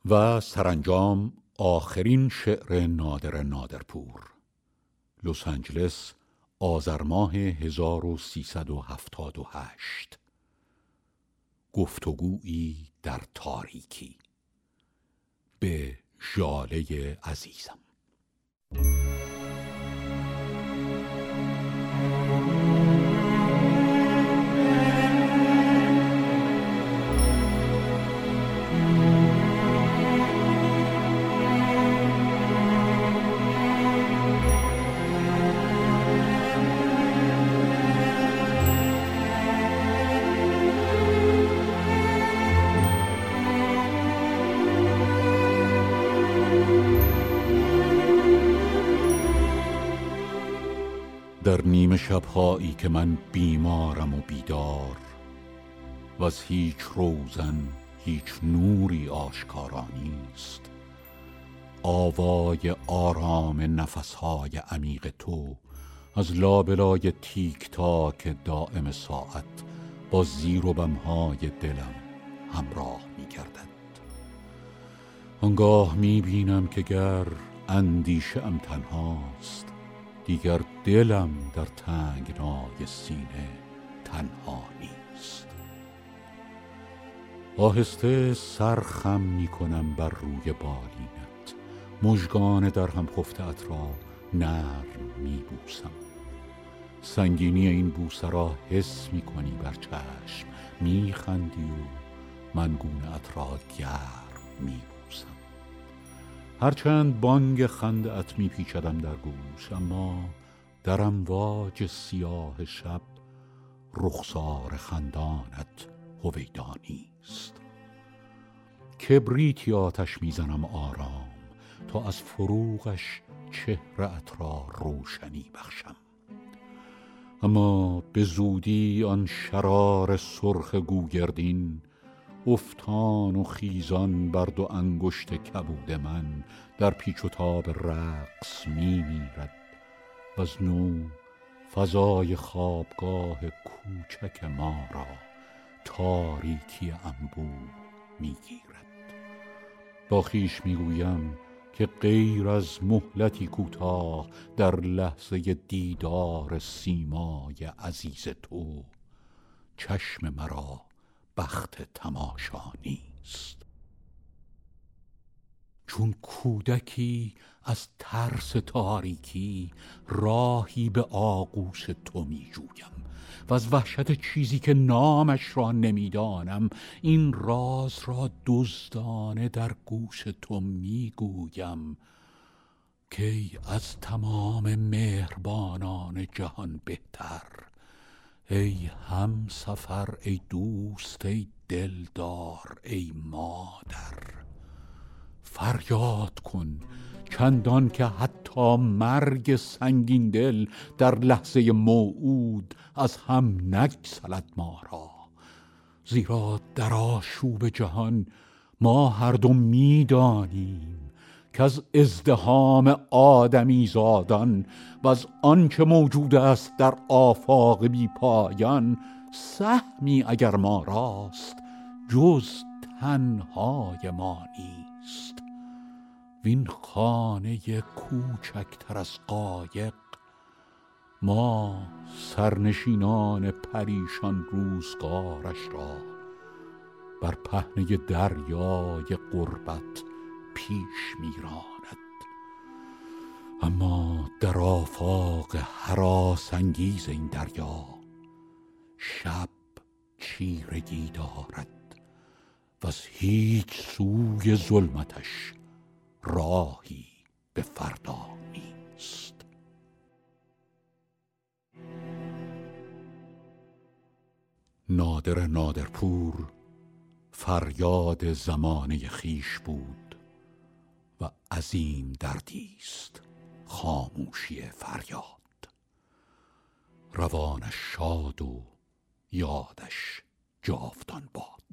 و سرانجام آخرین شعر نادر نادرپور، لس آنجلس، آذر ماه 1378. گفتگویی در تاریکی. به ژاله عزیزم. در نیمه شب‌هایی که من بیمارم و بیدار و از هیچ روزن هیچ نوری آشکارا نیست، آوای آرام نفس‌های عمیق تو از لابلای تیک تاک دائم ساعت با زیر و بم‌های دلم همراه می‌گردد. آنگاه می‌بینم که گر اندیشه‌ام تنهاست، دیگر دلم در تنگنای سینه تنها نیست. آهسته سر خم می کنم بر روی بالینت، مژگان در هم خفته‌ات را نرم می بوسم. سنگینی این بوسه را حس می کنی بر چشم، می خندی و من گونه‌ات را گرم می بوسم. هرچند بانگ خنده‌ات می پیچدم در گوش، اما در امواج سیاه شب رخسار خندانت هویدا نیست. کبریتی آتش میزنم آرام تا از فروغش چهره‌ات را روشنی بخشم، اما به زودی آن شرار سرخ گوگردین افتان و خیزان بر دو انگشت کبود من در پیچ و تاب رقص می میرد و از نو فضای خوابگاه کوچک ما را تاریکی انبوه می گیرد. با خویش می گویم که غیر از مهلتی کوتاه در لحظه دیدار سیمای عزیز تو، چشم مرا بخت تماشا نیست. چون کودکی از ترس تاریکی راهی به آغوش تو می جویم و از وحشت چیزی که نامش را نمیدانم این راز را دزدانه در گوش تو می گویم که ای از تمام مهربانان جهان بهتر، ای همسفر، ای دوست، ای دلدار، ای مادر. فریاد کن چندان که حتی مرگ سنگین دل در لحظه موعود از هم نگسلد ما را، زیرا در آشوب جهان ما هر دو می‌دانیم که از ازدحام آدمی زادان و از آنچه موجود است در آفاق بی پایان سهمی اگر ما راست جز تنهای ما نیست. وین خانه کوچکتر از قایق ما سرنشینان پریشان روزگارش را بر پهنه دریای غربت پیش میراند، اما در آفاق هراس انگیز این دریا شب چیرگی دارد و از هیچ سوی ظلمتش راهی به فردا نیست. نادر نادرپور فریاد زمانه خیش بود و عظیم دردیست خاموشی فریاد. روانش شاد و یادش جاودان باد.